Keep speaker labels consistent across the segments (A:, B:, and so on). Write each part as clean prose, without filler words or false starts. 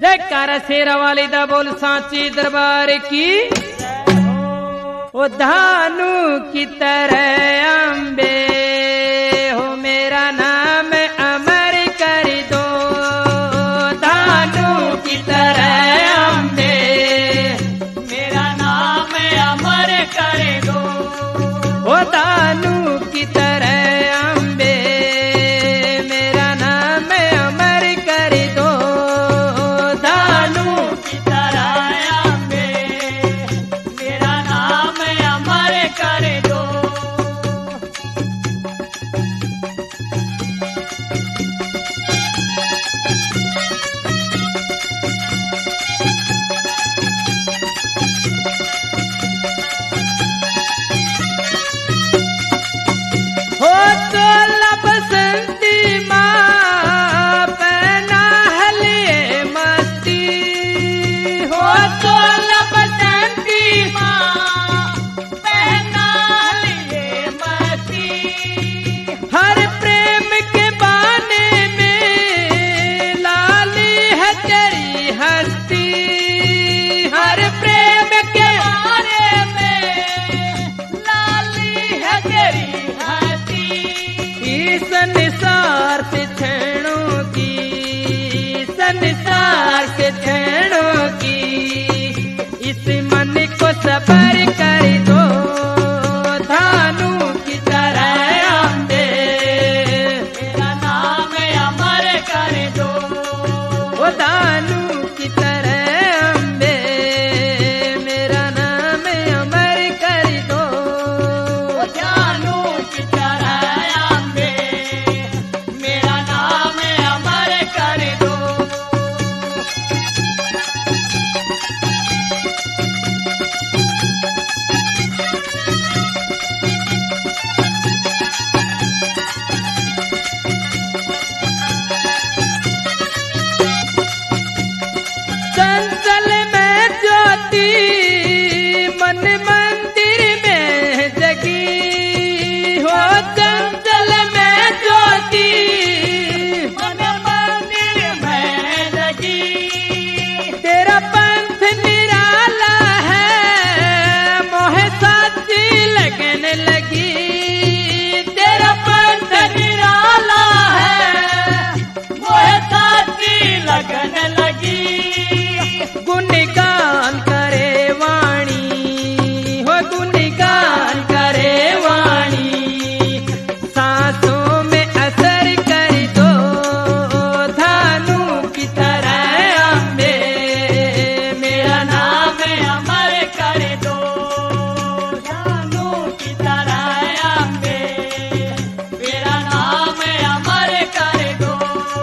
A: जयकारा शेरा वाली दा बोल सांची दरबार की। ओ धानु की तरह अम्बे हो मेरा नाम अमर कर दो, धानु की तरह अम्बे
B: मेरा नाम अमर कर दो।
A: ओ धानु की तरह अम्बे मेरा नाम अमर कर दो, धानु
B: की तरह अम्बे मेरा नाम अमर कर दो।
A: हो तो बसंती माँ पहना हलिए मस्ती, हो तो
B: बसंती माँ पहना लिए मस्ती।
A: हर प्रेम के बाने में लाली है तेरी हस्ती, हर प्रेम के
B: बारे में लाली है तेरी हस्ती।
A: इस संसार से छेड़ों की, संसार से छेड़ों की, इस मन को सबर कर दो, धानु की तरह अम्बे
B: मेरा नाम अमर कर दो।
A: वो धानु की तरह अम्बे मेरा नाम अमर कर दो।
B: जानू की तरह अम्बे मेरा नाम अमर कर दो।
A: चंचल में ज्योति मन मंदिर में जगी, हो चंचल में ज्योति
B: मन मंदिर में लगी।
A: तेरा पंथ निराला है मोह साची लगन लगी, तेरा पंथ
B: निराला है मोह साची लगन लगी।
A: गुणगान करे वाणी, हो गुणगान करे वाणी, सांसों में असर कर दो, धानु की तरह अम्बे मेरा नाम
B: अमर कर दो। जानू की तरह अम्बे मेरा नाम अमर कर दो।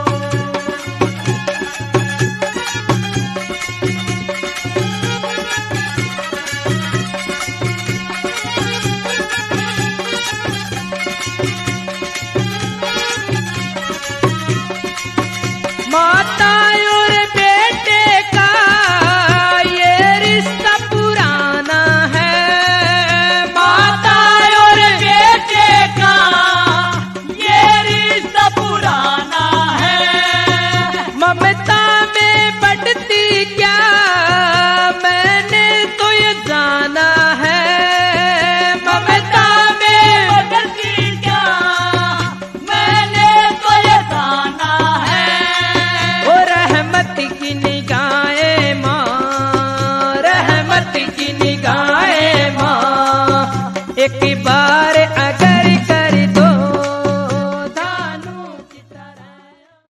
A: माता और बेटे का ये रिश्ता पुराना है,
B: माता और बेटे का ये रिश्ता पुराना है।
A: ममता में बढ़ती क्या मैंने तो ये जाना है, ममता में
B: बढ़ती क्या मैंने तो ये जाना है।
A: वो रहमत की निगाहें माँ, रहमत की निगाहें माँ, एक बार